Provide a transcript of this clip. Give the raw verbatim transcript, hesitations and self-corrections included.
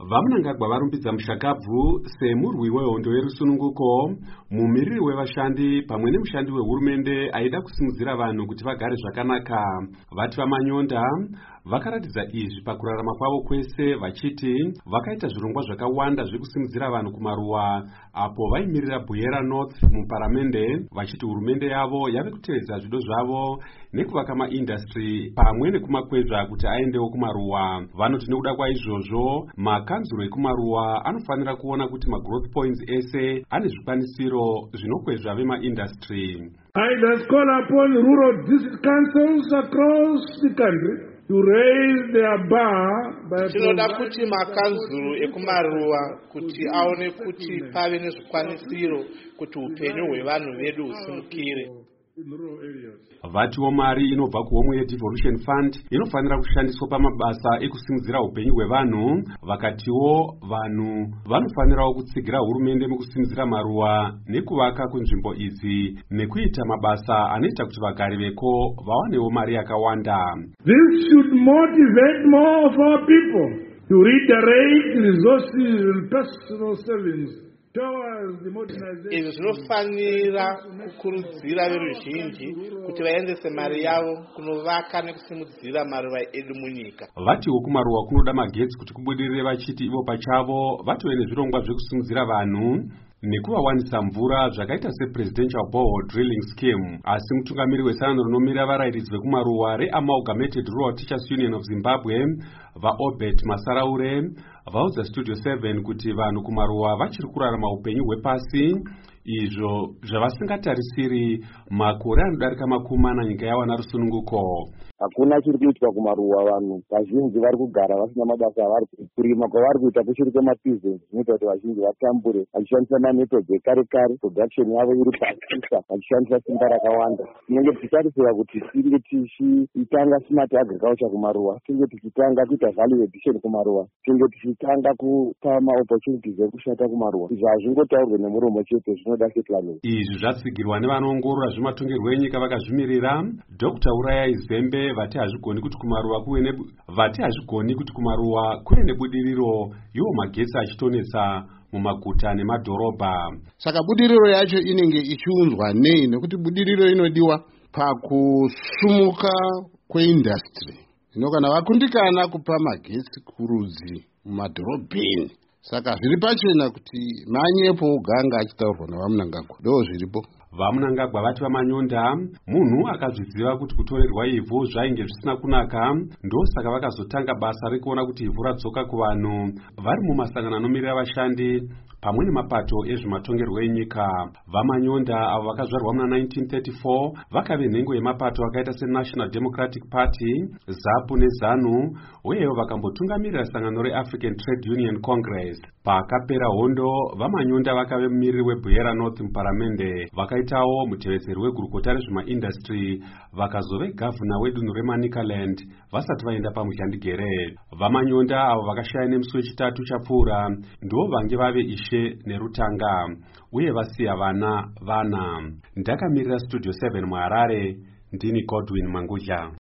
Vamunangagwa varumbidza mushakabvu semurwi wehondo yerusununguko, mumiriri wevashandi pamwe nemushandi wehurumende aida kusimudzira vanhu kuti vagare zvakanaka. Vati vamanyonda vakaratidza izvi pakurarama kwavo kwese vachiti vakaita zvirongwa zvakawanda zvekusimudzira vanhu kumaruwa apo vaimirira Buyera North muparamende, vachiti hurumende yavo yave kuteedza zvido zvavo nekuvaka maindastri pamwe nekumakwezva kuti aendewo kumaruwa. Vanoti nekuda kwaizvozvo makanzuro ekumaruwa anofanira kuona kuti magrowth points ese ane zvikwanisiro zvinokwezva vemaindastri. I thus call upon rural district councils across the country to raise their bar by tinoda kuti makanzuro ekumaruwa kuti aone kuti pave nezvikwanisiro kuti upenyu hwevanhu vedu husimukire. Vatiwo mari inobva kuhomwe yeDevolution Fund inofanira kushandiswa pamabasa ekusimudzira upenyu hwevanhu. Vakatiwo vanhu vanofanirawo kutsigira hurumende mukusimudzira maruwa nekuvaka kunzvimbo idzi nekuita mabasa anoita kuti vagari veko vawanewo mari yakawanda. This should motivate more of our people to redirect resources and personal savings. Izvi zvinofanira kukurudzira veruzhinji kuti vaendese mari yavo kunovaka nekusimudzira maruva edu munyika. Vatiwo kumaruwa kunoda magetsi kuti kubudirire, vachiti ivo pachavo vatove nezvirongwa zvekusimudzira vanhu nekuvawanisa mvura zvakaita sepresidential borehole drilling scheme. Asi mutungamiri wesanano rinomira varairidzi vekumaruwa reAmalgamated Rural Teachers Union of Zimbabwe vaObert Masaraure vaudza Studio seven kuti vanhu kumaruwa vachiri kurarama upenyu hwepasi, izvo zvavasingatarisiri makore anodarika makumi mana nyika yawana rusununguko. Hakuna chiri kuitwa kumaruwa, vanhu vazhinji vari kugara vasina mabasa avari kurima kwavari kuita kuchiri kwemabizinesi zvinoita kuti vazhinji vatambure vachishandisa mamethodzi ekare kare, production yavo iri pasisa vachishandisa simba rakawanda. Tinenge tichitarisira kuti tinge tichitanga smart agriculture kumaruwa, tinge tichitanga kuita value addition kumaruwa, tinge tichitanga kupa maopportunities ekushata kumaruwa. Izvi hazvingotaurwe nemuromo chete, zvinoda settlement. Izvi zvatsigirwa nevanoongorora zvematongerwo enyika vakazvimirira. Dr Uraya Izembe vati hazvigoni kuti kumaruwa kuve ne vati hazvigoni kuti kumaruwa kuve nebudiriro iwo magetsi achitonetsa mumaguta nemadhorobha. Saka budiriro yacho inenge ichiunzwa nei, nekuti budiriro inodiwa pakusumuka kweindastri. Ino kana vakundikana kupa magetsi kurudzi mumadhorobheni, saka zviri pachena kuti manyepo uganga achitaurwa navamunangagwa ndo zviripo. Vamunangagwa vati vamanyonda munhu akazviziva kuti kutorerwa ivhu zvainge zvisina kunaka, ndosaka vakazotanga basa rekuona kuti ivhu radzoka kuvanhu vari mumasangano anomirira vashandi pamwe nemapato ezvematongerwo enyika. Vamanyonda avo vakazvarwa muna nineteen thirty-four vakave nhengo yemapato akaita seNational Democratic Party, ZAPU neZANU, uyewo vakambotungamirira sangano reAfrican Trade Union Congress. Pakapera hondo, vamanyonda vakave mumiriri weBuyera North muparamende, vakaitawo mutevedzeri wegurukota rezvemaindastri, vakazove gavhuna wedunhu reManicaland vasati vaenda pamushandigere. Vamanyonda avo vakashaya nemusi wechitatu chapfuura ndo vange vave ishe nerutanga uye vasiya vana vana. Ndakamirira Studio seven muHarare, ndini Godwin Mangudya.